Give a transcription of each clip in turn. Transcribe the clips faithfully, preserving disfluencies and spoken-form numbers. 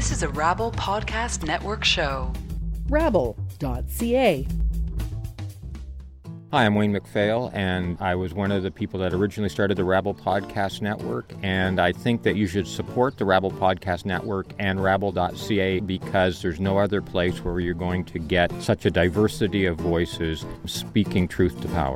This is a Rabble Podcast Network show. rabble dot c a. Hi, I'm Wayne MacPhail, and I was one of the people that originally started the Rabble Podcast Network, and I think that you should support the Rabble Podcast Network and rabble dot c a because there's no other place where you're going to get such a diversity of voices speaking truth to power.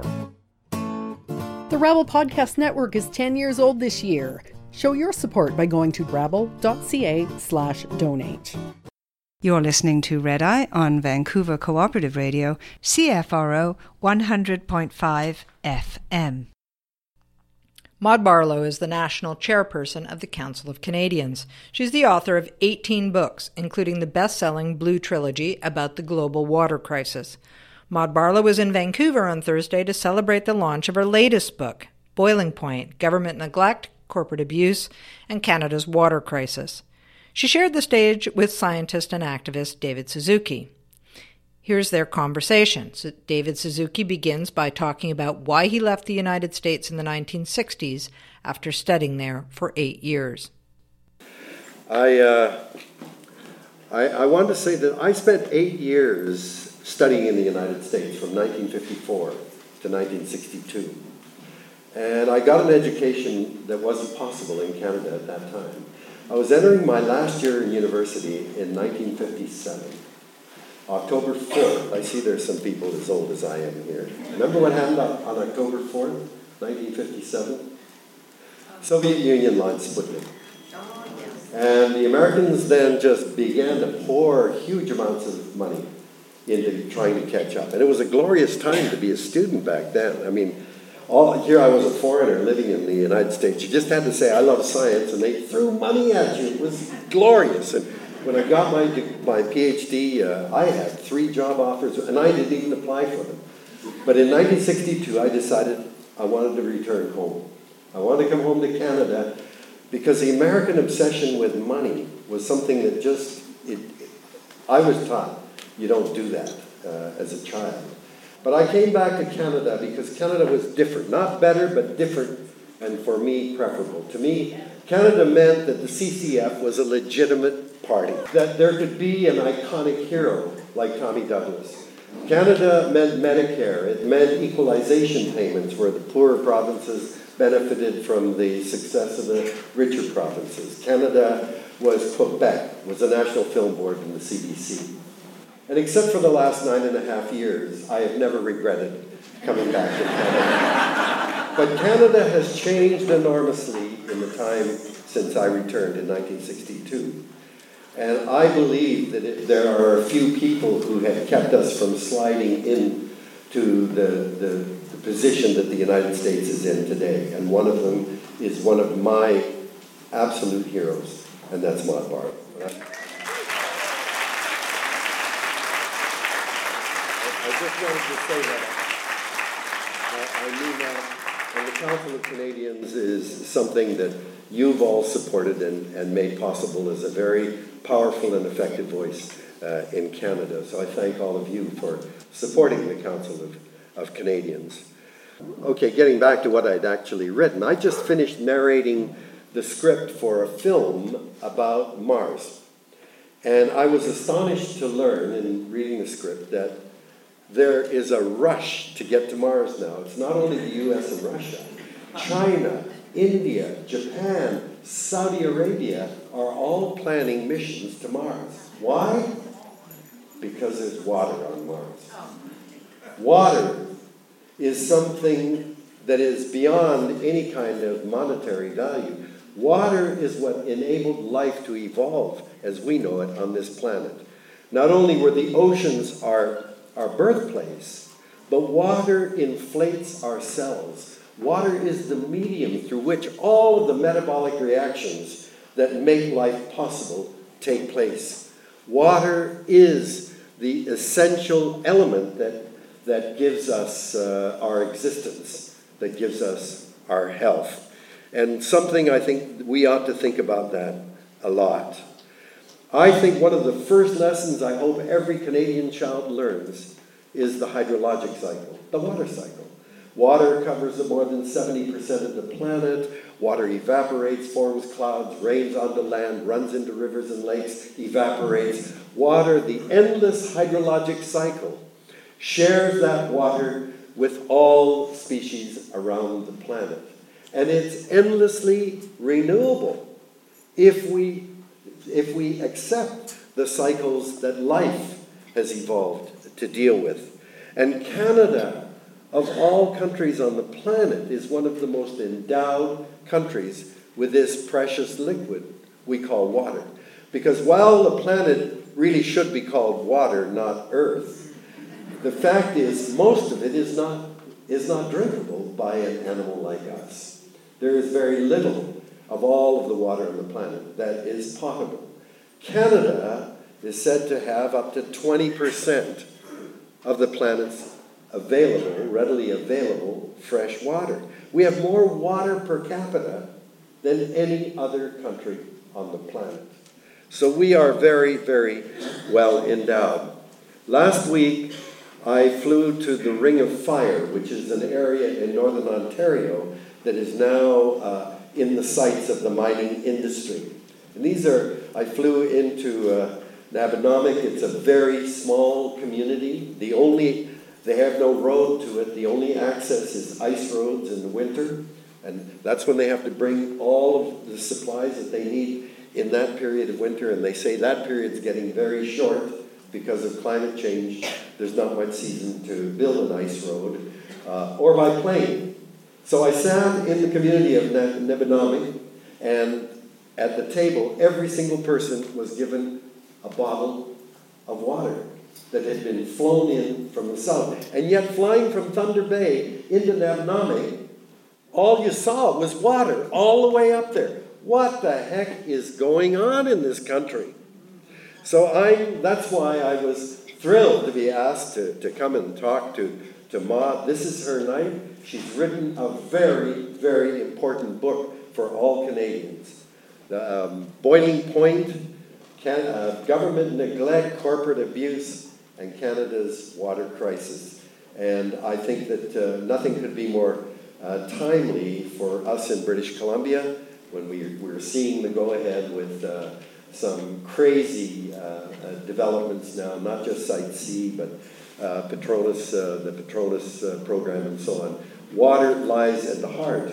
The Rabble Podcast Network is ten years old this year. Show your support by going to rabble dot c a slash donate. You're listening to Red Eye on Vancouver Cooperative Radio, C F R O one hundred point five F M. Maud Barlow is the national chairperson of the Council of Canadians. She's the author of eighteen books, including the best-selling Blue Trilogy about the global water crisis. Maud Barlow was in Vancouver on Thursday to celebrate the launch of her latest book, Boiling Point: Government Neglect, Corporate Abuse, and Canada's Water Crisis. She shared the stage with scientist and activist David Suzuki. Here's their conversation. So David Suzuki begins by talking about why he left the United States in the nineteen sixties after studying there for eight years. I, uh, I, I want to say that I spent eight years studying in the United States from nineteen fifty-four to nineteen sixty-two. And I got an education that wasn't possible in Canada at that time. I was entering my last year in university in nineteen fifty-seven. October fourth, I see there's some people as old as I am here. Remember what happened on October fourth, nineteen fifty-seven? Soviet Union launched Sputnik. And the Americans then just began to pour huge amounts of money into trying to catch up. And it was a glorious time to be a student back then. I mean, all, here I was a foreigner living in the United States. You just had to say, I love science, and they threw money at you. It was glorious. And when I got my my PhD, uh, I had three job offers, and I didn't even apply for them. But in nineteen sixty-two, I decided I wanted to return home. I wanted to come home to Canada because the American obsession with money was something that just, it, it, I was taught you don't do that uh, as a child. But I came back to Canada because Canada was different. Not better, but different, and for me, preferable. To me, Canada meant that the C C F was a legitimate party, that there could be an iconic hero like Tommy Douglas. Canada meant Medicare. It meant equalization payments where the poorer provinces benefited from the success of the richer provinces. Canada was Quebec, was the National Film Board and the C B C. And except for the last nine and a half years, I have never regretted coming back to Canada. But Canada has changed enormously in the time since I returned in nineteen sixty-two. And I believe that it, there are a few people who have kept us from sliding into the, the, the position that the United States is in today. And one of them is one of my absolute heroes, and that's Maud Barlow. I just wanted to say that. I, I mean that. And the Council of Canadians is something that you've all supported and, and made possible as a very powerful and effective voice uh, in Canada. So I thank all of you for supporting the Council of, of Canadians. Okay, getting back to what I'd actually written. I just finished narrating the script for a film about Mars. And I was astonished to learn in reading the script that there is a rush to get to Mars now. It's not only the U S and Russia. China, India, Japan, Saudi Arabia are all planning missions to Mars. Why? Because there's water on Mars. Water is something that is beyond any kind of monetary value. Water is what enabled life to evolve as we know it on this planet. Not only were the oceans our our birthplace, but water inflates our cells. Water is the medium through which all of the metabolic reactions that make life possible take place. Water is the essential element that, that gives us uh, our existence, that gives us our health. And something I think we ought to think about that a lot. I think one of the first lessons I hope every Canadian child learns is the hydrologic cycle, the water cycle. Water covers more than seventy percent of the planet. Water evaporates, forms clouds, rains onto land, runs into rivers and lakes, evaporates. Water, the endless hydrologic cycle, shares that water with all species around the planet. And it's endlessly renewable if we, if we accept the cycles that life has evolved to deal with. And Canada, of all countries on the planet, is one of the most endowed countries with this precious liquid we call water. Because while the planet really should be called water, not earth, the fact is most of it is not, is not drinkable by an animal like us. There is very little of all of the water on the planet that is potable. Canada is said to have up to twenty percent of the planet's available, readily available fresh water. We have more water per capita than any other country on the planet. So we are very, very well endowed. Last week, I flew to the Ring of Fire, which is an area in northern Ontario that is now uh, in the sights of the mining industry. And these are, I flew into uh, Nabinomic. It's a very small community. The only, they have no road to it. The only access is ice roads in the winter. And that's when they have to bring all of the supplies that they need in that period of winter. And they say that period's getting very short because of climate change. There's not much season to build an ice road, uh, or by plane. So I sat in the community of Nabinomic, and at the table, every single person was given a bottle of water that had been flown in from the south. And yet, flying from Thunder Bay into Nabinomic, all you saw was water all the way up there. What the heck is going on in this country? So I, that's why I was thrilled to be asked to, to come and talk to, to Maud. This is her night. She's written a very, very important book for all Canadians. The um, Boiling Point, Can, uh, Government Neglect, Corporate Abuse, and Canada's Water Crisis. And I think that uh, nothing could be more uh, timely for us in British Columbia when we, we're seeing the go-ahead with uh, some crazy uh, uh, developments now, not just Site C, but uh, Petronas, uh, the Petronas uh, program and so on. Water lies at the heart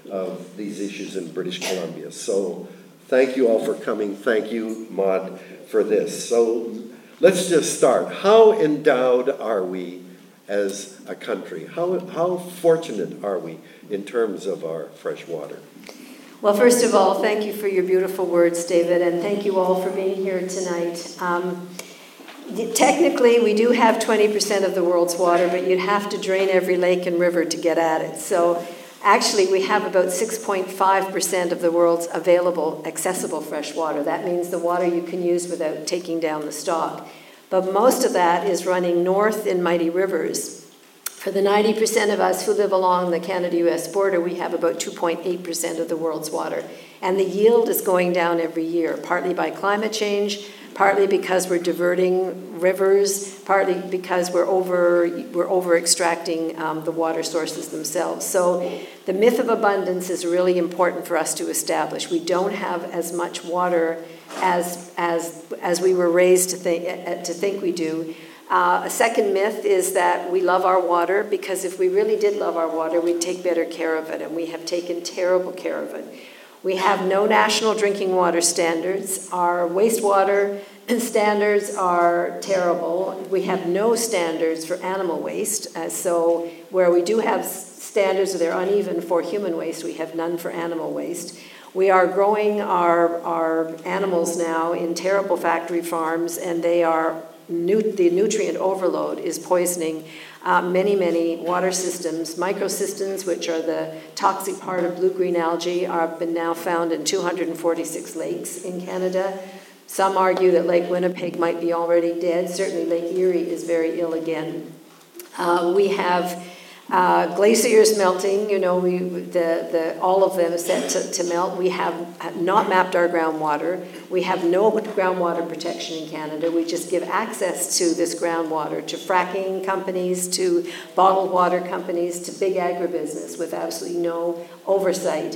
of these issues in British Columbia. So thank you all for coming. Thank you, Maud, for this. So let's just start. How endowed are we as a country? How, how fortunate are we in terms of our fresh water? Well, first of all, thank you for your beautiful words, David, and thank you all for being here tonight. Um, technically, we do have twenty percent of the world's water, but you'd have to drain every lake and river to get at it. So actually, we have about six point five percent of the world's available, accessible fresh water. That means the water you can use without taking down the stock. But most of that is running north in mighty rivers. For the ninety percent of us who live along the Canada-U S border, we have about two point eight percent of the world's water. And the yield is going down every year, partly by climate change, partly because we're diverting rivers, partly because we're over, we're over extracting um, the water sources themselves. So the myth of abundance is really important for us to establish. We don't have as much water as, as, as we were raised to think, to think we do. Uh, a second myth is that we love our water, because if we really did love our water, we'd take better care of it, and we have taken terrible care of it. We have no national drinking water standards. Our wastewater standards are terrible. We have no standards for animal waste. Uh, so where we do have standards, they're uneven for human waste. We have none for animal waste. We are growing our, our animals now in terrible factory farms, and they are Nu- the nutrient overload is poisoning uh, many, many water systems. Microcystins, which are the toxic part of blue-green algae, are been now found in two hundred forty-six lakes in Canada. Some argue that Lake Winnipeg might be already dead. Certainly Lake Erie is very ill again. Uh, we have uh, glaciers melting. You know, we the, the all of them set to, to melt. We have not mapped our groundwater. We have no groundwater protection in Canada. We just give access to this groundwater to fracking companies, to bottled water companies, to big agribusiness with absolutely no oversight.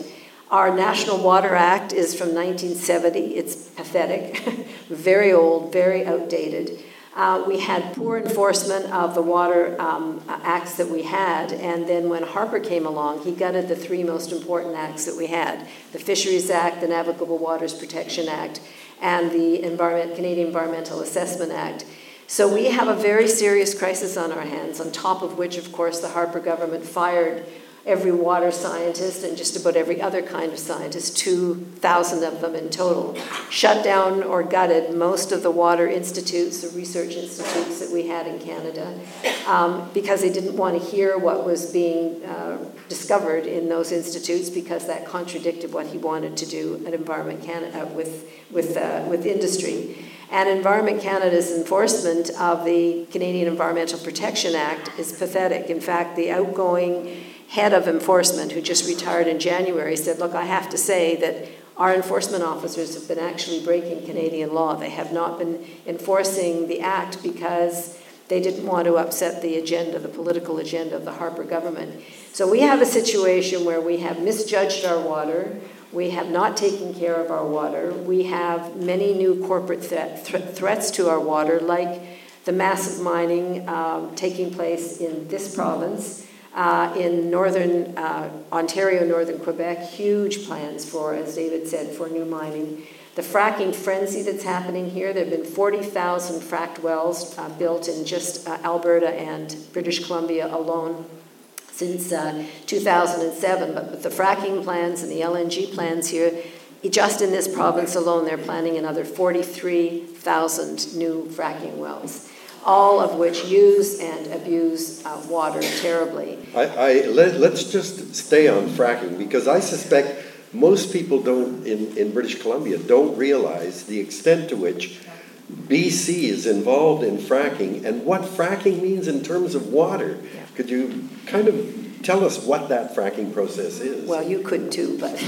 Our National Water Act is from nineteen seventy. It's pathetic, very old, very outdated. Uh, we had poor enforcement of the water um, acts that we had, and then when Harper came along, he gutted the three most important acts that we had: the Fisheries Act, the Navigable Waters Protection Act, and the Environment, Canadian Environmental Assessment Act. So we have a very serious crisis on our hands, on top of which, of course, the Harper government fired every water scientist and just about every other kind of scientist, two thousand of them in total, shut down or gutted most of the water institutes, the research institutes that we had in Canada, um, because they didn't want to hear what was being uh, discovered in those institutes, because that contradicted what he wanted to do at Environment Canada with, with, uh, with industry. And Environment Canada's enforcement of the Canadian Environmental Protection Act is pathetic. In fact, the outgoing head of enforcement, who just retired in January, said, look, I have to say that our enforcement officers have been actually breaking Canadian law. They have not been enforcing the act because they didn't want to upset the agenda, the political agenda of the Harper government. So we have a situation where we have misjudged our water. We have not taken care of our water. We have many new corporate th- th- threats to our water, like the massive mining um, taking place in this province. Uh, in northern uh, Ontario, northern Quebec, huge plans for, as David said, for new mining. The fracking frenzy that's happening here, there have been forty thousand fracked wells uh, built in just uh, Alberta and British Columbia alone since uh, two thousand seven. But with the fracking plans and the L N G plans here, just in this province alone, they're planning another forty-three thousand new fracking wells, all of which use and abuse uh, water terribly. I, I let, let's just stay on fracking, because I suspect most people don't in, in British Columbia don't realize the extent to which B C is involved in fracking and what fracking means in terms of water. Yeah. Could you kind of tell us what that fracking process is? Well, you could too, but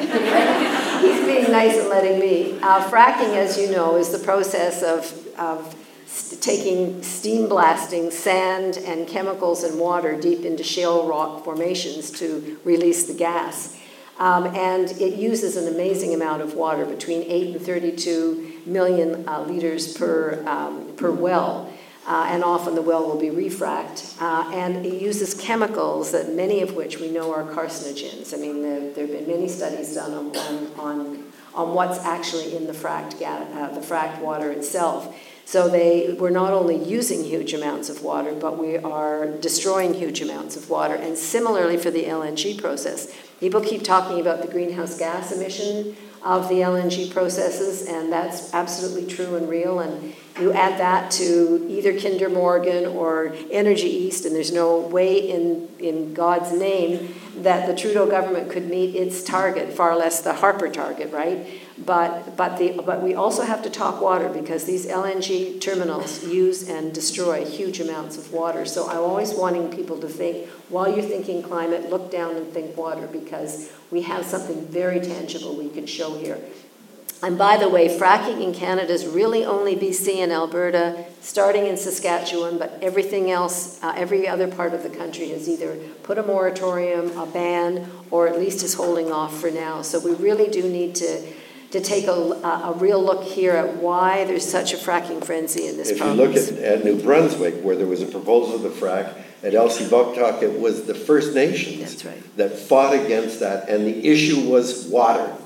he's being nice and letting me. Uh, fracking, as you know, is the process of, of taking steam blasting sand and chemicals and water deep into shale rock formations to release the gas. Um, and it uses an amazing amount of water, between eight and thirty-two million uh, liters per, um, per well. Uh, and often the well will be refracked. Uh, and it uses chemicals that many of which we know are carcinogens. I mean, there, there have been many studies done on, on, on, on what's actually in the fracked, ga- uh, the fracked water itself. So they, we're not only using huge amounts of water, but we are destroying huge amounts of water. And similarly for the L N G process. People keep talking about the greenhouse gas emission of the L N G processes, and that's absolutely true and real. And you add that to either Kinder Morgan or Energy East, and there's no way in, in God's name that the Trudeau government could meet its target, far less the Harper target, right? But but the but we also have to talk water, because these L N G terminals use and destroy huge amounts of water. So I'm always wanting people to think, while you're thinking climate, look down and think water, because we have something very tangible we can show here. And by the way, fracking in Canada is really only B C and Alberta, starting in Saskatchewan, but everything else, uh, every other part of the country has either put a moratorium, a ban, or at least is holding off for now. So we really do need to to take a, a real look here at why there's such a fracking frenzy in this if province. If you look at, at New Brunswick, where there was a proposal to frack, at Elsipogtog, it was the First Nations That's right. that fought against that, and the issue was water.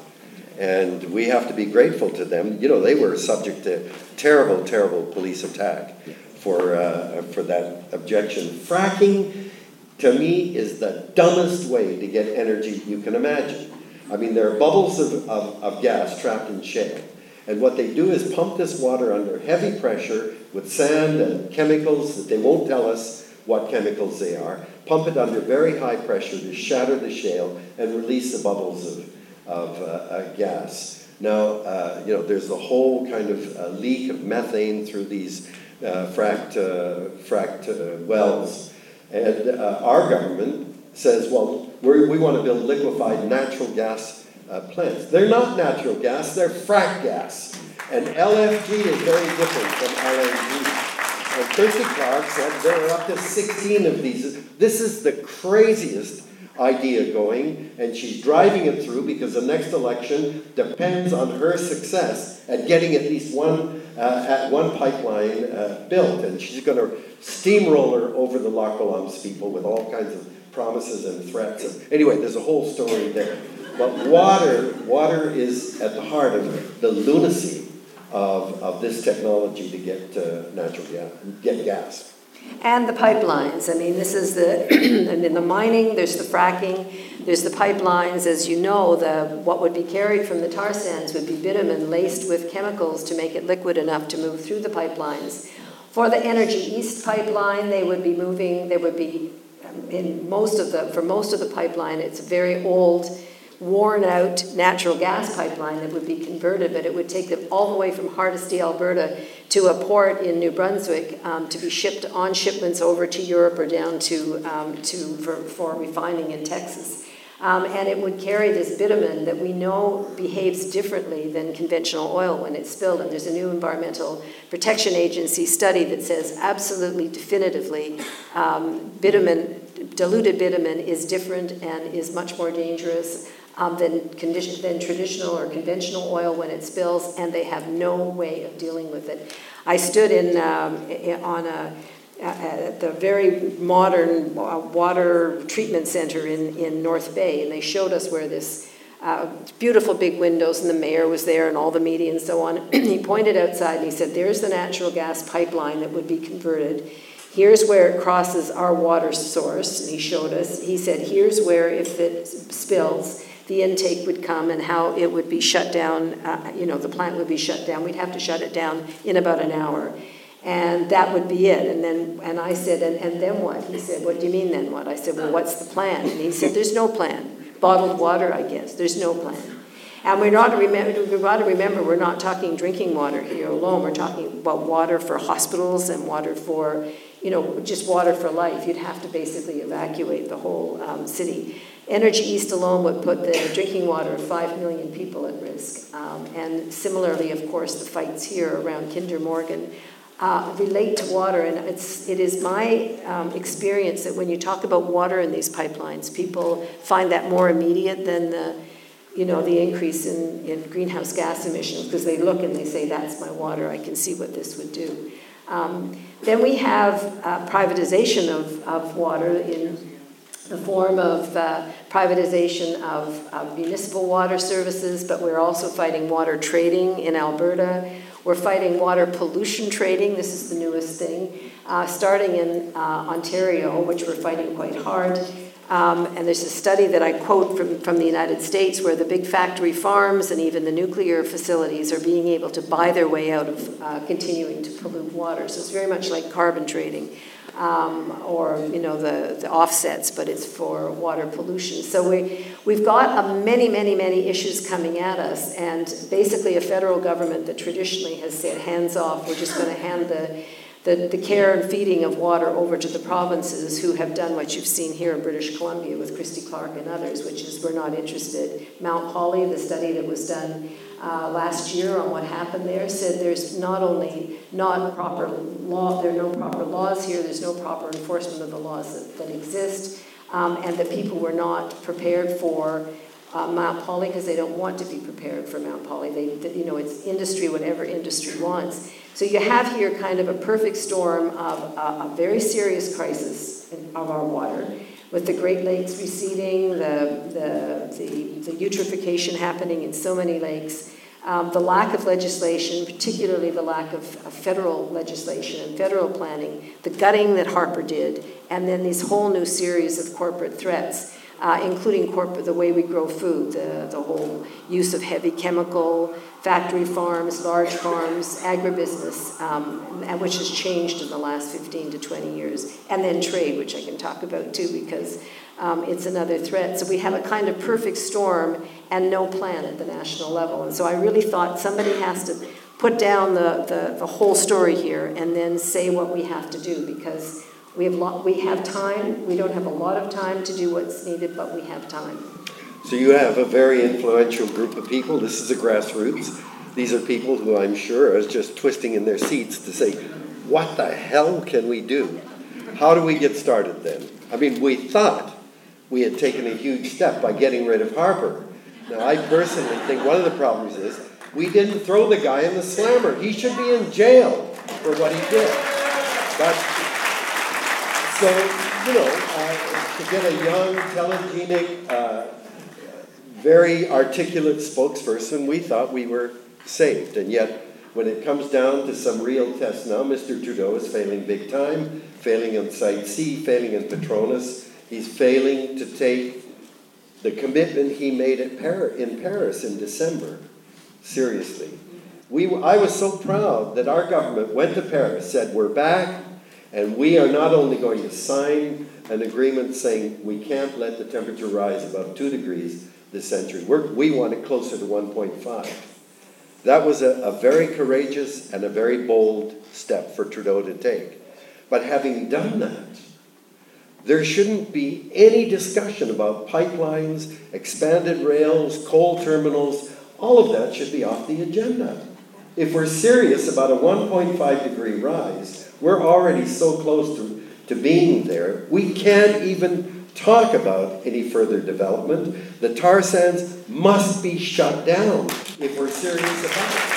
And we have to be grateful to them. You know, they were subject to terrible, terrible police attack for uh, for that objection. Fracking, to me, is the dumbest way to get energy you can imagine. I mean, there are bubbles of, of, of gas trapped in shale. And what they do is pump this water under heavy pressure with sand and chemicals that they won't tell us what chemicals they are, pump it under very high pressure to shatter the shale and release the bubbles of, of uh, uh, gas. Now, uh, you know, there's a whole kind of uh, leak of methane through these uh, fracked, uh, fracked uh, wells. And uh, our government says, well, we're, we want to build liquefied natural gas uh, plants. They're not natural gas, they're frack gas. And L F G is very different from L N G. And Kirsty Clark said there are up to sixteen of these. This is the craziest idea going, and she's driving it through because the next election depends on her success at getting at least one uh, at one pipeline uh, built, and she's going to steamroller over the Lac Balancé people with all kinds of promises and threats. And anyway, there's a whole story there. But water, water is at the heart of the lunacy of, of this technology to get uh, natural gas, get gas. And the pipelines. I mean, this is the, and in the mining, there's the fracking, there's the pipelines. As you know, the what would be carried from the tar sands would be bitumen laced with chemicals to make it liquid enough to move through the pipelines. For the Energy East pipeline, they would be moving, they would be, in most of the, for most of the pipeline, it's a very old, worn out natural gas pipeline that would be converted, but it would take them all the way from Hardisty, Alberta to a port in New Brunswick um, to be shipped on shipments over to Europe or down to, um, to for, for refining in Texas. Um, and it would carry this bitumen that we know behaves differently than conventional oil when it's spilled. And there's a new Environmental Protection Agency study that says absolutely definitively um, bitumen, diluted bitumen is different and is much more dangerous um, than, condition, than traditional or conventional oil when it spills, and they have no way of dealing with it. I stood in um, on a at the very modern water treatment center in, in North Bay, and they showed us where this uh, beautiful big windows, and the mayor was there and all the media and so on. He pointed outside and he said, there's the natural gas pipeline that would be converted. Here's where it crosses our water source, and he showed us. He said, here's where if it spills, the intake would come and how it would be shut down, uh, you know, the plant would be shut down. We'd have to shut it down in about an hour. And that would be it. And then, and I said, and, and then what? He said, what do you mean then what? I said, well, what's the plan? And he said, there's no plan. Bottled water, I guess. There's no plan. And we're not remember, we've got to remember, we're not talking drinking water here alone. We're talking about water for hospitals and water for, you know, just water for life. You'd have to basically evacuate the whole um, city. Energy East alone would put the drinking water of five million people at risk. Um, and similarly, of course, the fights here around Kinder Morgan Uh, relate to water, and it's, it is my um, experience that when you talk about water in these pipelines, people find that more immediate than the, you know, the increase in, in greenhouse gas emissions, because they look and they say, that's my water, I can see what this would do. Um, then we have uh, privatization of, of water in the form of uh, privatization of, of municipal water services, but we're also fighting water trading in Alberta. We're fighting water pollution trading. This is the newest thing, uh, starting in uh, Ontario, which we're fighting quite hard. Um, and there's a study that I quote from, from the United States where the big factory farms and even the nuclear facilities are being able to buy their way out of uh, continuing to pollute water. So it's very much like carbon trading. Um, or, you know, the, the offsets, but it's for water pollution. So we, we've got a many, many, many issues coming at us, and basically a federal government that traditionally has said, hands off, we're just going to hand the, the, the care and feeding of water over to the provinces, who have done what you've seen here in British Columbia with Christy Clark and others, which is we're not interested. Mount Holly, the study that was done Uh, last year on what happened there, said there's not only not proper law, there are no proper laws here, there's no proper enforcement of the laws that, that exist, um, and that people were not prepared for uh, Mount Holly because they don't want to be prepared for Mount Holly. They, they, you know, it's industry, whatever industry wants. So you have here kind of a perfect storm of uh, a very serious crisis in, of our water, with the Great Lakes receding, the, the, the, the eutrophication happening in so many lakes, um, the lack of legislation, particularly the lack of, of federal legislation and federal planning, the gutting that Harper did, and then this whole new series of corporate threats, uh, including corporate, the way we grow food, the, the whole use of heavy chemical, factory farms, large farms, agribusiness, um, and which has changed in the last fifteen to twenty years, and then trade, which I can talk about too, because um, it's another threat. So we have a kind of perfect storm and no plan at the national level. And so I really thought somebody has to put down the, the, the whole story here and then say what we have to do, because we have, lo- we have time. We don't have a lot of time to do what's needed, but we have time. So you have a very influential group of people. This is the grassroots. These are people who I'm sure are just twisting in their seats to say, what the hell can we do? How do we get started then? I mean, we thought we had taken a huge step by getting rid of Harper. Now, I personally think one of the problems is we didn't throw the guy in the slammer. He should be in jail for what he did. But, so, you know, uh, to get a young, telegenic, uh, very articulate spokesperson, we thought we were saved. And yet, when it comes down to some real tests now, Mister Trudeau is failing big time, failing in Site C, failing in Petronas. He's failing to take the commitment he made at Par- in Paris in December seriously. We, I was so proud that our government went to Paris, said we're back, and we are not only going to sign an agreement saying we can't let the temperature rise above two degrees this century. We're, we want it closer to one point five. That was a, a very courageous and a very bold step for Trudeau to take. But having done that, there shouldn't be any discussion about pipelines, expanded rails, coal terminals. All of that should be off the agenda. If we're serious about a one point five degree rise, we're already so close to, to being there, we can't even talk about any further development. The tar sands must be shut down if we're serious about it.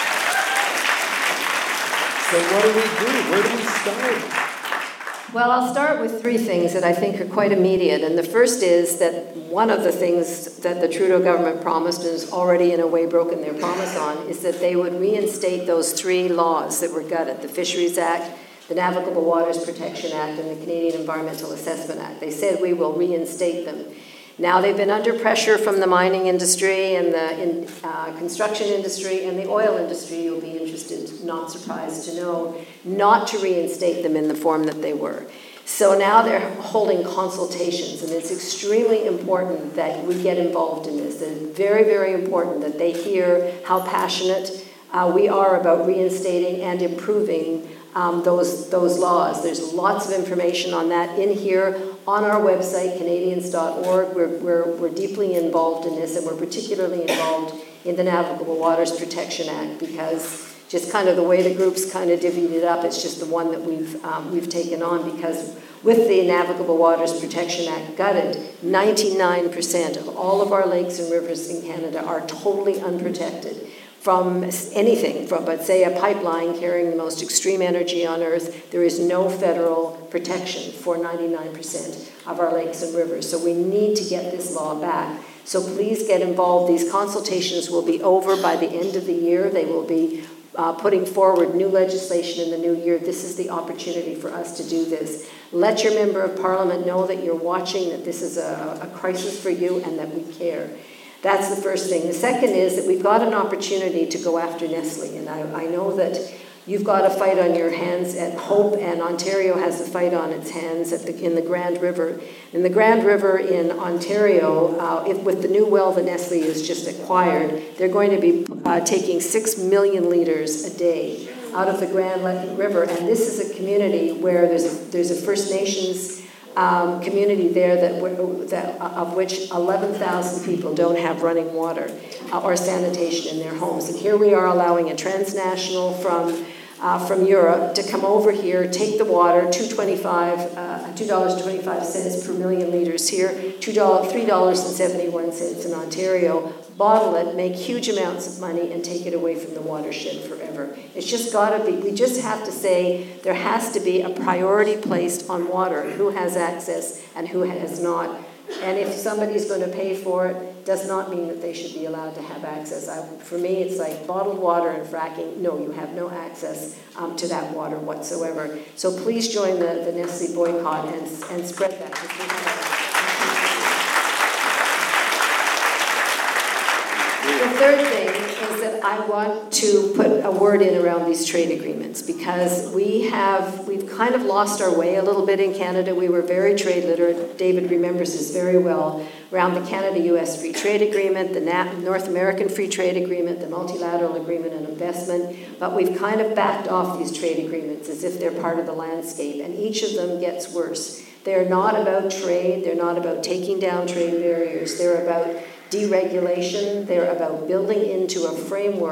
So what do we do? Where do we start? Well, I'll start with three things that I think are quite immediate. And the first is that one of the things that the Trudeau government promised, and has already in a way broken their promise on, is that they would reinstate those three laws that were gutted, the Fisheries Act, the Navigable Waters Protection Act, and the Canadian Environmental Assessment Act. They said we will reinstate them. Now they've been under pressure from the mining industry and the in, uh, construction industry and the oil industry. You'll be interested, not surprised to know, not to reinstate them in the form that they were. So now they're holding consultations, and it's extremely important that we get involved in this. It's very, very important that they hear how passionate uh, we are about reinstating and improving Um, those, those laws. There's lots of information on that in here on our website, Canadians dot org. We're, we're, we're deeply involved in this, and we're particularly involved in the Navigable Waters Protection Act, because just kind of the way the group's kind of divvied it up, it's just the one that we've, um, we've taken on, because with the Navigable Waters Protection Act gutted, ninety-nine percent of all of our lakes and rivers in Canada are totally unprotected from anything, from, but say, a pipeline carrying the most extreme energy on Earth. There is no federal protection for ninety-nine percent of our lakes and rivers. So we need to get this law back. So please get involved. These consultations will be over by the end of the year. They will be uh, putting forward new legislation in the new year. This is the opportunity for us to do this. Let your member of parliament know that you're watching, that this is a, a crisis for you, and that we care. That's the first thing. The second is that we've got an opportunity to go after Nestle. And I, I know that you've got a fight on your hands at Hope, and Ontario has a fight on its hands at the, in the Grand River. In the Grand River in Ontario, uh, if, with the new well that Nestle has just acquired, they're going to be uh, taking six million litres a day out of the Grand River. And this is a community where there's a, there's a First Nations Um, community there that, that of which eleven thousand people don't have running water uh, or sanitation in their homes. And here we are allowing a transnational from uh, from Europe to come over here, take the water, two twenty-five, uh, two dollars and twenty-five cents per million liters here, two dollars, three dollars and seventy-one cents in Ontario. Bottle it, make huge amounts of money, and take it away from the watershed forever. It's just got to be, we just have to say there has to be a priority placed on water, who has access and who has not. And if somebody's going to pay for it, does not mean that they should be allowed to have access. I, for me, it's like bottled water and fracking. No, you have no access um, to that water whatsoever. So please join the, the Nestle boycott and, and spread that. The third thing is that I want to put a word in around these trade agreements, because we have, we've kind of lost our way a little bit in Canada. We were very trade literate. David remembers this very well, around the Canada-U S Free Trade Agreement, the North American Free Trade Agreement, the Multilateral Agreement on Investment, but we've kind of backed off these trade agreements as if they're part of the landscape, and each of them gets worse. They're not about trade. They're not about taking down trade barriers. They're about deregulation. They're about building into a framework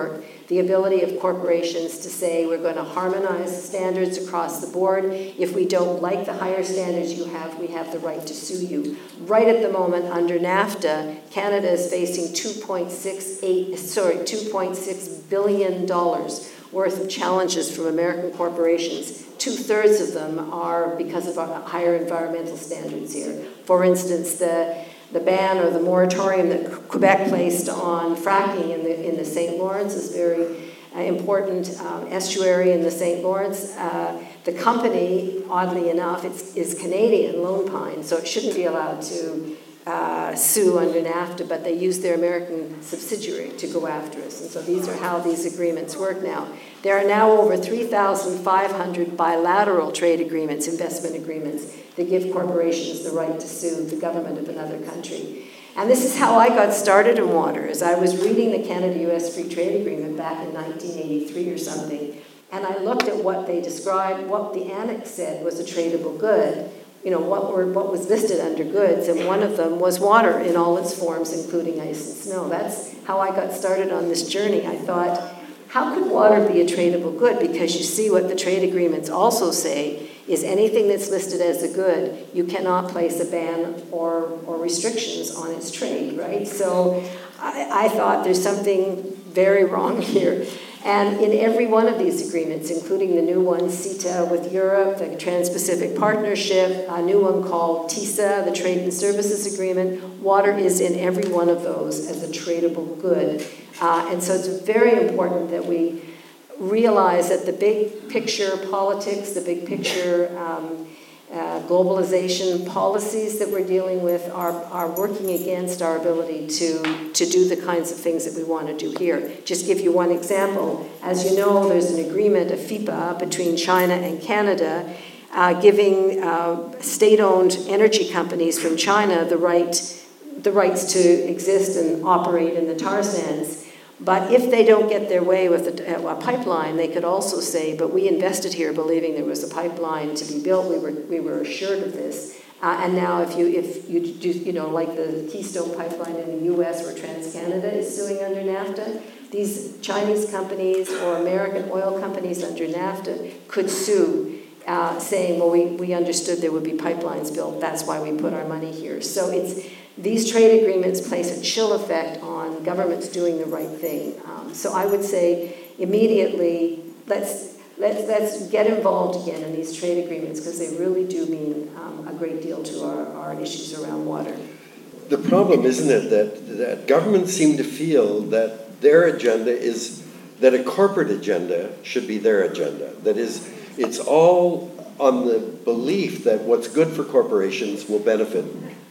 the ability of corporations to say we're going to harmonize standards across the board. If we don't like the higher standards you have, we have the right to sue you. Right at the moment, under NAFTA, Canada is facing two point six eight, sorry, two point six billion dollars worth of challenges from American corporations. Two-thirds of them are because of our higher environmental standards here. For instance, the the ban or the moratorium that Quebec placed on fracking in the in the Saint Lawrence is very uh, important um, estuary in the Saint Lawrence. Uh, the company, oddly enough, it's, is Canadian, Lone Pine, so it shouldn't be allowed to uh, sue under NAFTA, but they use their American subsidiary to go after us. And so these are how these agreements work now. There are now over three thousand five hundred bilateral trade agreements, investment agreements, that give corporations the right to sue the government of another country. And this is how I got started in water, as I was reading the Canada-U S Free Trade Agreement back in nineteen eighty-three or something, and I looked at what they described, what the annex said was a tradable good, you know, what were what was listed under goods, and one of them was water in all its forms, including ice and snow. That's how I got started on this journey. I thought, how could water be a tradable good? Because you see what the trade agreements also say is anything that's listed as a good, you cannot place a ban or, or restrictions on its trade, right? So I, I thought there's something very wrong here. And in every one of these agreements, including the new one, CETA with Europe, the Trans-Pacific Partnership, a new one called TISA, the Trade and Services Agreement, water is in every one of those as a tradable good. Uh, and so it's very important that we realize that the big picture politics, the big picture um, uh, globalization policies that we're dealing with are, are working against our ability to, to do the kinds of things that we want to do here. Just give you one example. As you know, there's an agreement, a FIPA, between China and Canada, uh, giving uh, state-owned energy companies from China the right, the rights to exist and operate in the tar sands. But if they don't get their way with a, a pipeline, they could also say, but we invested here believing there was a pipeline to be built. We were we were assured of this. Uh, and now if you if you do, you know, like the Keystone Pipeline in the U S where TransCanada is suing under NAFTA, these Chinese companies or American oil companies under NAFTA could sue, uh, saying, well, we, we understood there would be pipelines built. That's why we put our money here. So it's these trade agreements place a chill effect on governments doing the right thing. Um, so I would say immediately, let's, let's, let's get involved again in these trade agreements because they really do mean um, a great deal to our, our issues around water. The problem, isn't it, that, that governments seem to feel that their agenda is, that a corporate agenda should be their agenda. That is, it's all on the belief that what's good for corporations will benefit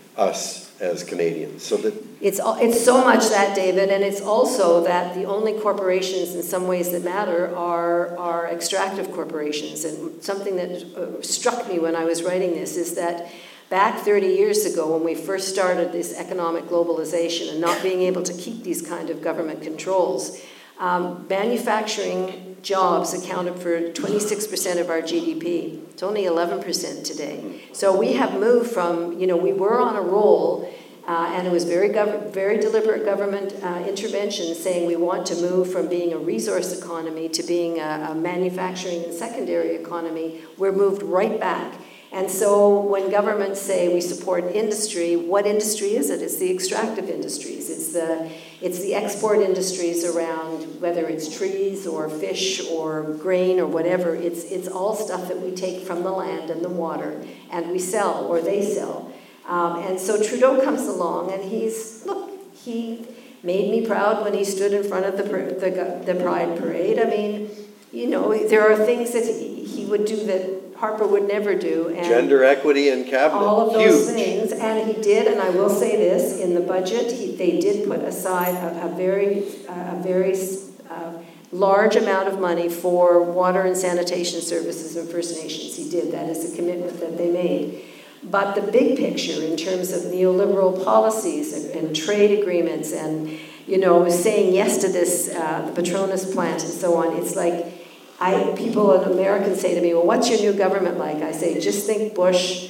us as Canadians, so that it's it's so much that, David, and it's also that the only corporations in some ways that matter are are extractive corporations. And something that uh, struck me when I was writing this is that back thirty years ago, when we first started this economic globalization and not being able to keep these kind of government controls, um, manufacturing jobs accounted for twenty-six percent of our G D P. It's only eleven percent today. So we have moved from, you know, we were on a roll, uh, and it was very gov- very deliberate government uh, intervention saying we want to move from being a resource economy to being a, a manufacturing and secondary economy. We're moved right back. And so when governments say we support industry, what industry is it? It's the extractive industries. It's the it's the export industries around, whether it's trees or fish or grain or whatever. It's it's all stuff that we take from the land and the water and we sell or they sell. Um, and so Trudeau comes along and he's, look, he made me proud when he stood in front of the the, the Pride Parade. I mean, you know, there are things that he, he would do that Harper would never do. And gender equity in cabinet, all of those huge. things, and he did. And I will say this: in the budget, he, they did put aside a, a very, uh, a very uh, large amount of money for water and sanitation services in First Nations. He did. That is a commitment that they made. But the big picture, in terms of neoliberal policies and, and trade agreements, and you know, saying yes to this, uh, the Petronas plant, and so on, it's like. I, people in America say to me, well, what's your new government like? I say, just think Bush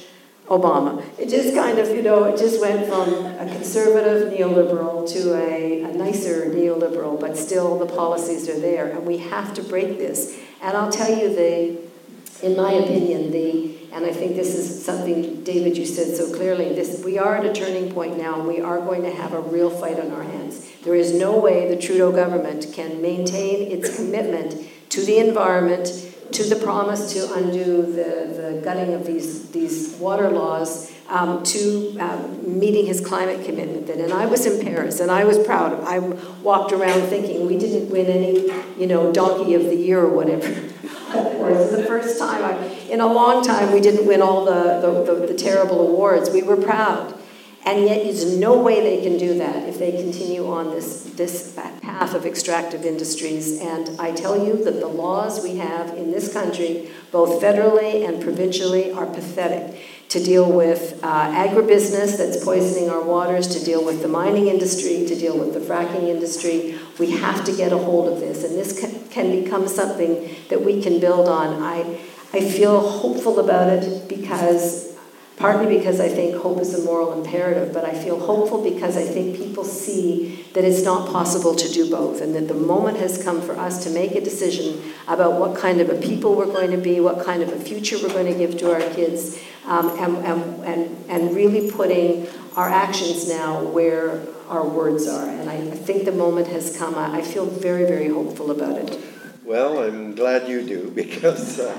Obama. It just kind of, you know, it just went from a conservative neoliberal to a, a nicer neoliberal, but still the policies are there, and we have to break this. And I'll tell you, the, in my opinion, the, and I think this is something, David, you said so clearly, this, we are at a turning point now, and we are going to have a real fight on our hands. There is no way the Trudeau government can maintain its commitment to the environment, to the promise to undo the, the gutting of these, these water laws, um, to um, meeting his climate commitment. And I was in Paris, and I was proud. I walked around thinking we didn't win any, you know, donkey of the year or whatever. It was the first time, I, in a long time, we didn't win all the, the, the, the terrible awards. We were proud. And yet there's no way they can do that if they continue on this, this path of extractive industries. And I tell you that the laws we have in this country, both federally and provincially, are pathetic to deal with uh, agribusiness that's poisoning our waters, to deal with the mining industry, to deal with the fracking industry. We have to get a hold of this, and this can, can become something that we can build on. I, I feel hopeful about it because partly because I think hope is a moral imperative, but I feel hopeful because I think people see that it's not possible to do both, and that the moment has come for us to make a decision about what kind of a people we're going to be, what kind of a future we're going to give to our kids, um, and, and, and, and really putting our actions now where our words are. And I, I think the moment has come. I, I feel very, very hopeful about it. Well, I'm glad you do, because uh,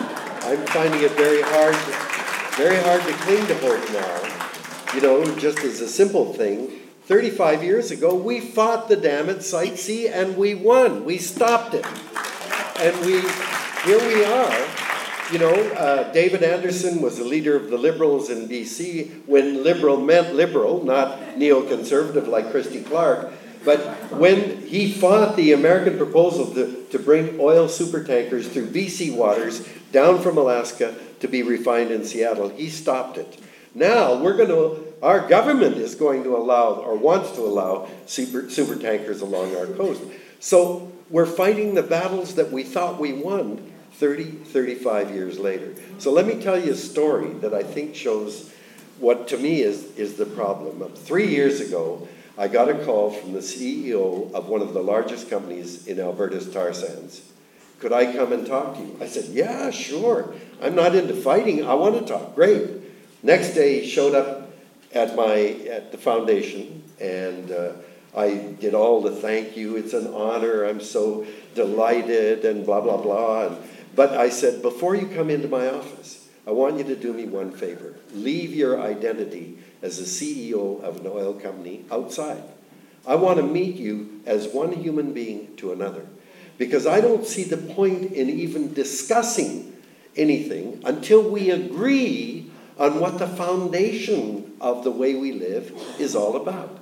I'm finding it very hard to Very hard to cling to hope now. You know, just as a simple thing, thirty-five years ago, we fought the dam at Site C and we won. We stopped it. And we, here we are. You know, uh, David Anderson was the leader of the Liberals in B C when liberal meant liberal, not neoconservative like Christy Clark. But when he fought the American proposal to, to bring oil supertankers through B C waters down from Alaska to be refined in Seattle, he stopped it. Now we're going to, our government is going to allow, or wants to allow, super, supertankers along our coast. So we're fighting the battles that we thought we won thirty, thirty-five years later. So let me tell you a story that I think shows what to me is, is the problem. Three years ago, I got a call from the C E O of one of the largest companies in Alberta's tar sands. Could I come and talk to you? I said, yeah, sure. I'm not into fighting. I want to talk. Great. Next day, he showed up at my at the foundation, and uh, I did all the thank you. It's an honor. I'm so delighted, and blah, blah, blah. And, but I said, before you come into my office, I want you to do me one favor. Leave your identity as the C E O of an oil company outside. I want to meet you as one human being to another, because I don't see the point in even discussing anything until we agree on what the foundation of the way we live is all about.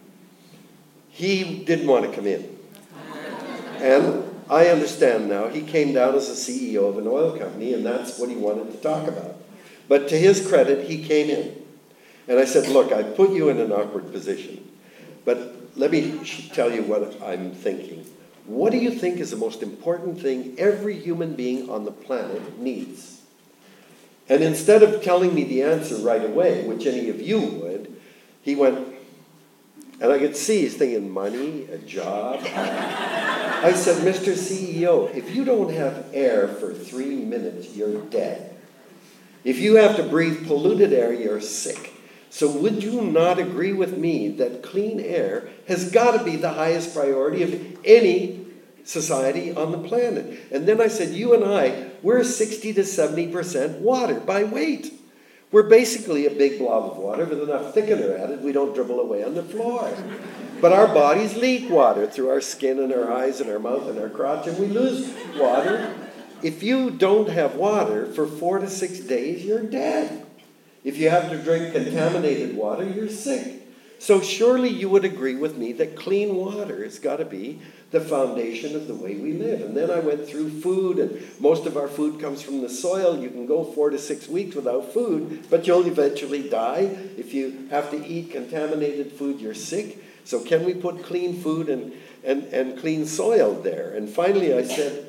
He didn't want to come in. And I understand now, he came down as a C E O of an oil company, and that's what he wanted to talk about. But to his credit, he came in. And I said, look, I put you in an awkward position, but let me tell you what I'm thinking. What do you think is the most important thing every human being on the planet needs? And instead of telling me the answer right away, which any of you would, he went, and I could see he's thinking money, a job. I said, Mister C E O, if you don't have air for three minutes, you're dead. If you have to breathe polluted air, you're sick. So would you not agree with me that clean air has got to be the highest priority of any society on the planet? And then I said, you and I, we're sixty to seventy percent water by weight. We're basically a big blob of water with enough thickener added, we don't dribble away on the floor. But our bodies leak water through our skin and our eyes and our mouth and our crotch, and we lose water. If you don't have water for four to six days, you're dead. If you have to drink contaminated water, you're sick. So surely you would agree with me that clean water has got to be the foundation of the way we live. And then I went through food, and most of our food comes from the soil. You can go four to six weeks without food, but you'll eventually die. If you have to eat contaminated food, you're sick. So can we put clean food and, and, and clean soil there? And finally I said,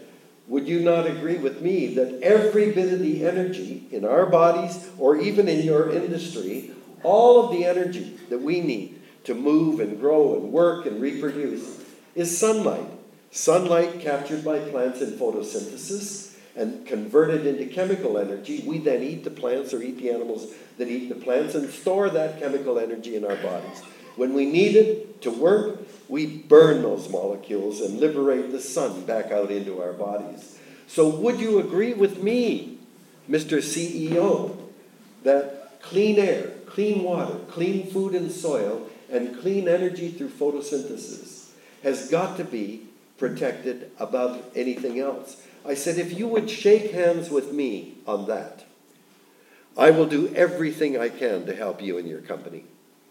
would you not agree with me that every bit of the energy in our bodies, or even in your industry, all of the energy that we need to move and grow and work and reproduce is sunlight? Sunlight captured by plants in photosynthesis and converted into chemical energy. We then eat the plants or eat the animals that eat the plants and store that chemical energy in our bodies. When we need it to work, we burn those molecules and liberate the sun back out into our bodies. So would you agree with me, Mister C E O, that clean air, clean water, clean food and soil, and clean energy through photosynthesis has got to be protected above anything else? I said, if you would shake hands with me on that, I will do everything I can to help you and your company.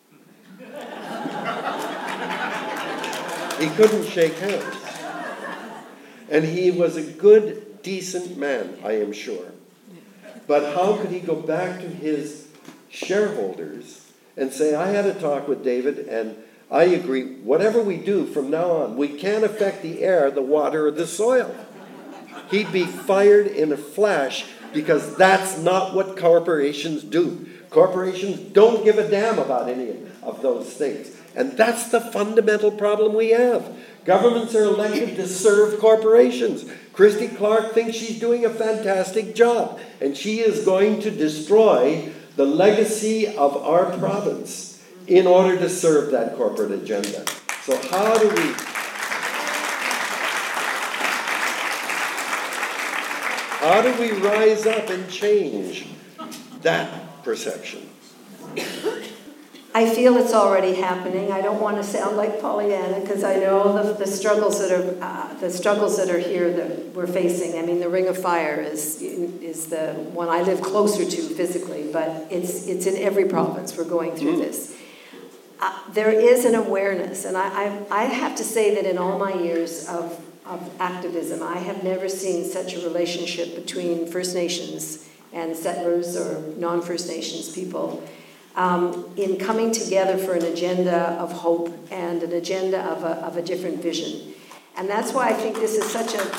He couldn't shake hands. And he was a good, decent man, I am sure. But how could he go back to his shareholders and say, I had a talk with David and I agree, whatever we do from now on, we can't affect the air, the water, or the soil. He'd be fired in a flash, because that's not what corporations do. Corporations don't give a damn about any of those things. And that's the fundamental problem we have. Governments are elected to serve corporations. Christy Clark thinks she's doing a fantastic job, and she is going to destroy the legacy of our province in order to serve that corporate agenda. So how do we... How do we rise up and change that perception? I feel it's already happening. I don't want to sound like Pollyanna, because I know the, the struggles that are uh, the struggles that are here that we're facing. I mean, the Ring of Fire is is the one I live closer to physically, but it's it's in every province. We're going through this. Uh, there is an awareness, and I, I I have to say that in all my years of of activism, I have never seen such a relationship between First Nations and settlers or non-First Nations people um, in coming together for an agenda of hope and an agenda of a, of a different vision. And that's why I think this is such a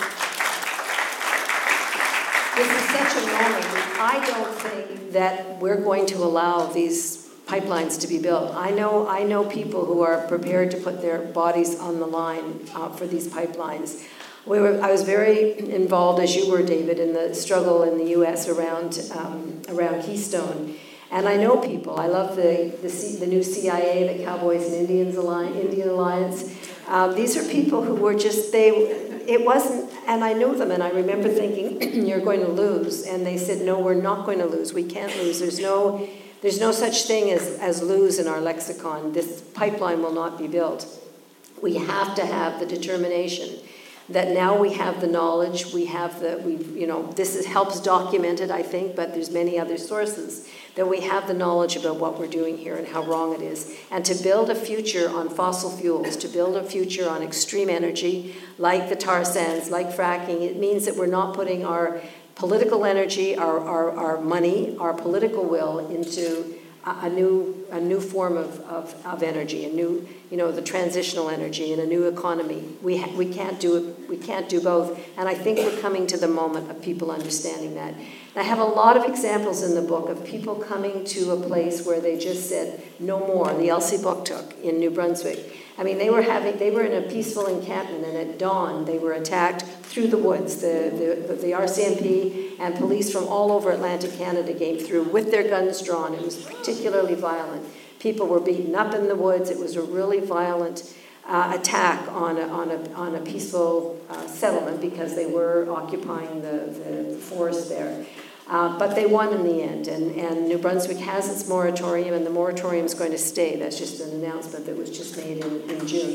this is such a moment. I don't think that we're going to allow these pipelines to be built. I know I know people who are prepared to put their bodies on the line uh, for these pipelines. We were, I was very involved, as you were, David, in the struggle in the U S around um, around Keystone. And I know people. I love the the, C, the new C I A, the Cowboys and Indians Alliance, Indian Alliance. Um, these are people who were just, they, it wasn't, and I know them, and I remember thinking, you're going to lose. And they said, no, we're not going to lose. We can't lose. There's no... There's no such thing as, as lose in our lexicon. This pipeline will not be built. We have to have the determination that now we have the knowledge, we have the, we, you know, this is, helps document it, I think, but there's many other sources, that we have the knowledge about what we're doing here and how wrong it is. And to build a future on fossil fuels, to build a future on extreme energy, like the tar sands, like fracking, it means that we're not putting our political energy, our, our, our money, our political will into a, a new a new form of, of, of energy, a new, you know, the transitional energy and a new economy. We ha- we can't do it. We can't do both. And I think we're coming to the moment of people understanding that. And I have a lot of examples in the book of people coming to a place where they just said no more. The Elsipogtog in New Brunswick. I mean, they were having they were in a peaceful encampment, and at dawn they were attacked through the woods. The the, the R C M P and police from all over Atlantic Canada came through with their guns drawn. It was particularly violent. People were beaten up in the woods. It was a really violent uh, attack on a, on a on a peaceful uh, settlement because they were occupying the, the forest there. Uh, but they won in the end, and, and New Brunswick has its moratorium, and the moratorium is going to stay. That's just an announcement that was just made in, in June.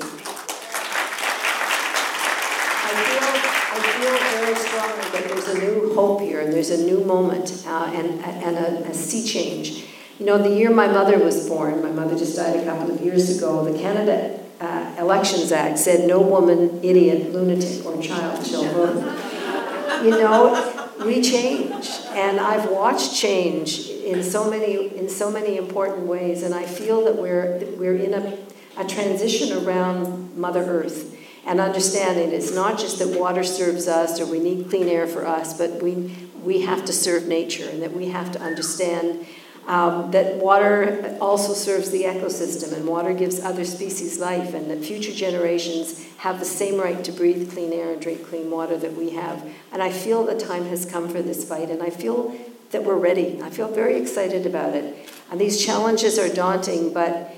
I feel, I feel very strongly that there's a new hope here, and there's a new moment, uh, and, and a, a sea change. You know, the year my mother was born, my mother just died a couple of years ago, the Canada uh, Elections Act said no woman, idiot, lunatic, or child shall vote. You know, we change, and I've watched change in so many in so many important ways, and I feel that we're we're in a, a transition around Mother Earth, and understanding it's not just that water serves us or we need clean air for us, but we, we have to serve nature, and that we have to understand um, that water also serves the ecosystem, and water gives other species life, and that future generations have the same right to breathe clean air and drink clean water that we have. And I feel the time has come for this fight, and I feel that we're ready. I feel very excited about it. And these challenges are daunting, but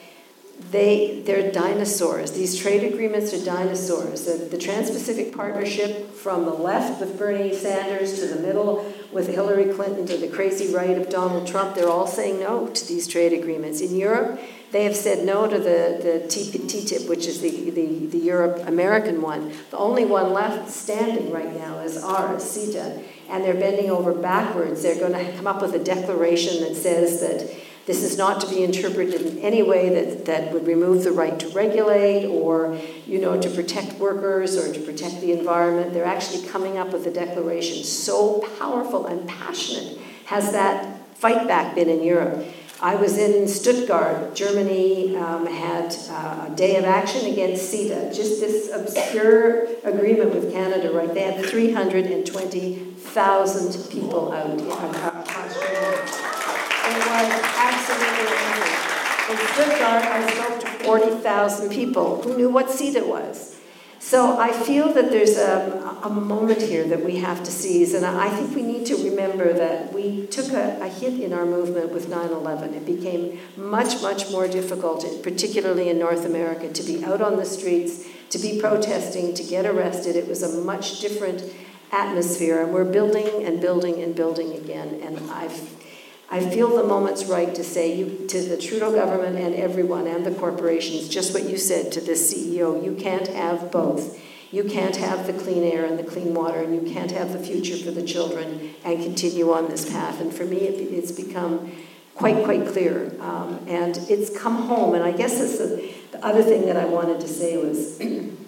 They, they're dinosaurs. These trade agreements are dinosaurs. The, the Trans-Pacific Partnership, from the left with Bernie Sanders to the middle with Hillary Clinton to the crazy right of Donald Trump, they're all saying no to these trade agreements. In Europe, they have said no to the, the T T I P, which is the, the, the Europe-American one. The only one left standing right now is ours, CETA, and they're bending over backwards. They're going to come up with a declaration that says that this is not to be interpreted in any way that, that would remove the right to regulate or, you know, to protect workers or to protect the environment. They're actually coming up with a declaration so powerful and passionate. Has that fight back been in Europe? I was in Stuttgart. Germany um, had uh, a day of action against CETA, just this obscure agreement with Canada, right? They had three hundred twenty thousand people out across Germany. It was absolutely amazing. In Stuttgart, I spoke to forty thousand people who knew what CETA was. So I feel that there's a, a moment here that we have to seize, and I think we need to remember that we took a, a hit in our movement with nine eleven. It became much, much more difficult, particularly in North America, to be out on the streets, to be protesting, to get arrested. It was a much different atmosphere, and we're building and building and building again, and I've I feel the moment's right to say you, to the Trudeau government and everyone and the corporations, just what you said to this C E O, you can't have both. You can't have the clean air and the clean water, and you can't have the future for the children and continue on this path. And for me, it, it's become quite, quite clear. Um, and it's come home, and I guess that's the, the other thing that I wanted to say was,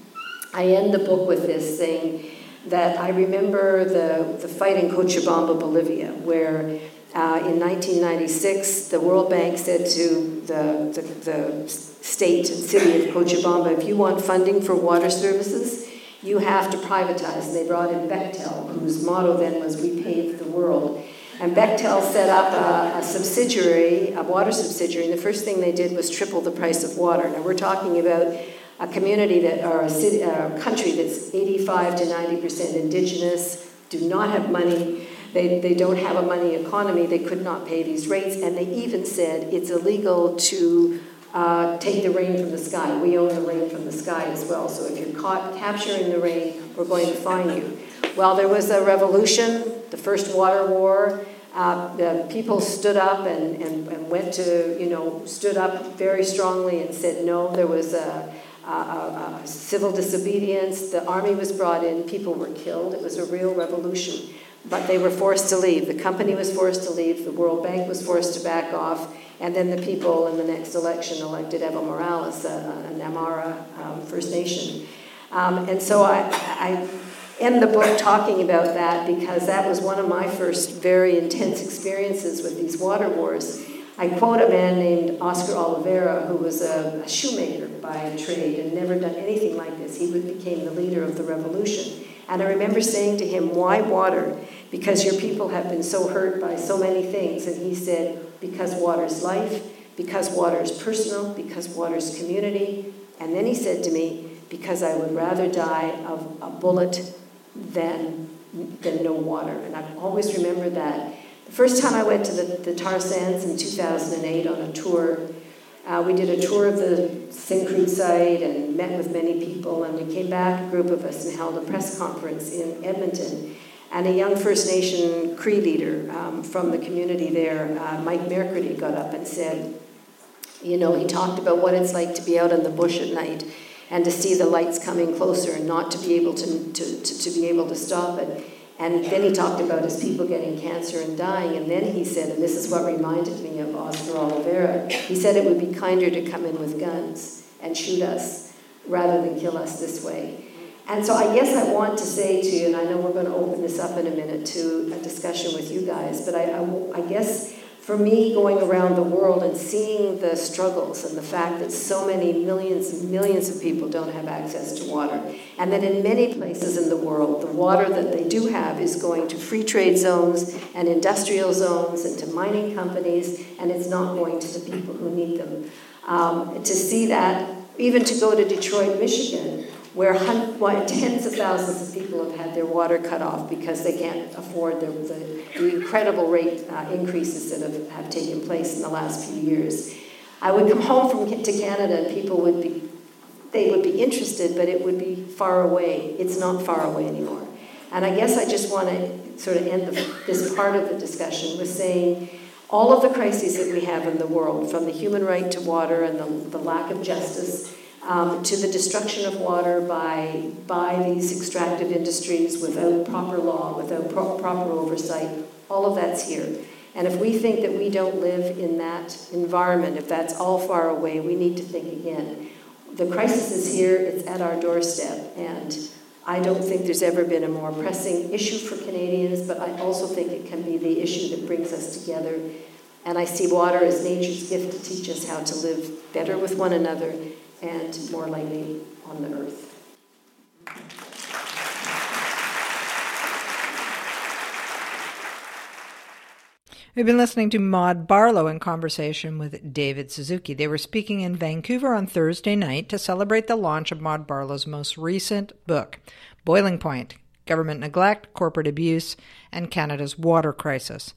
I end the book with this saying that I remember the, the fight in Cochabamba, Bolivia, where Uh, in nineteen ninety-six, the World Bank said to the, the, the state and city of Cochabamba, if you want funding for water services, you have to privatize. And they brought in Bechtel, whose motto then was, we pave the world. And Bechtel set up a, a subsidiary, a water subsidiary, and the first thing they did was triple the price of water. Now we're talking about a community that, or a, city, a country that's eighty-five to ninety percent indigenous, do not have money. They, they don't have a money economy. They could not pay these rates. And they even said it's illegal to uh, take the rain from the sky. We own the rain from the sky as well. So if you're caught capturing the rain, we're going to fine you. Well, there was a revolution, the first water war. Uh, the people stood up and, and, and went to, you know, stood up very strongly and said no. There was a, a, a civil disobedience. The army was brought in. People were killed. It was a real revolution. But they were forced to leave. The company was forced to leave. The World Bank was forced to back off. And then the people in the next election elected Evo Morales, a, a Namara um, First Nation. Um, and so I, I end the book talking about that because that was one of my first very intense experiences with these water wars. I quote a man named Oscar Oliveira, who was a, a shoemaker by trade and never done anything like this. He became the leader of the revolution. And I remember saying to him, why water? Because your people have been so hurt by so many things. And he said, because water's life, because water is personal, because water is community. And then he said to me, because I would rather die of a bullet than, than no water. And I've always remembered that. The first time I went to the, the tar sands in two thousand eight on a tour, Uh, we did a tour of the Syncrude site and met with many people, and we came back, a group of us, and held a press conference in Edmonton. And a young First Nation Cree leader um, from the community there, uh, Mike Mercredi, got up and said, you know, he talked about what it's like to be out in the bush at night and to see the lights coming closer and not to be able to, to, to, to be able to stop it. And then he talked about his people getting cancer and dying. And then he said, and this is what reminded me of Oscar Oliveira, he said it would be kinder to come in with guns and shoot us rather than kill us this way. And so I guess I want to say to you, and I know we're going to open this up in a minute to a discussion with you guys, but I, I, I guess For me, going around the world and seeing the struggles and the fact that so many millions and millions of people don't have access to water, and that in many places in the world, the water that they do have is going to free trade zones and industrial zones and to mining companies, and it's not going to the people who need them. Um, to see that, even to go to Detroit, Michigan, where hun- why tens of thousands of people have had their water cut off because they can't afford the, the, the incredible rate uh, increases that have, have taken place in the last few years. I would come home from to Canada and people would be, they would be interested, but it would be far away. It's not far away anymore. And I guess I just want to sort of end the, this part of the discussion with saying all of the crises that we have in the world, from the human right to water and the, the lack of justice, Um, to the destruction of water by by these extractive industries without proper law, without pro- proper oversight, all of that's here. And if we think that we don't live in that environment, if that's all far away, we need to think again. The crisis is here, it's at our doorstep, and I don't think there's ever been a more pressing issue for Canadians, but I also think it can be the issue that brings us together. And I see water as nature's gift to teach us how to live better with one another and more lightly on the earth. We've been listening to Maud Barlow in conversation with David Suzuki. They were speaking in Vancouver on Thursday night to celebrate the launch of Maud Barlow's most recent book, Boiling Point: Government Neglect, Corporate Abuse, and Canada's Water Crisis.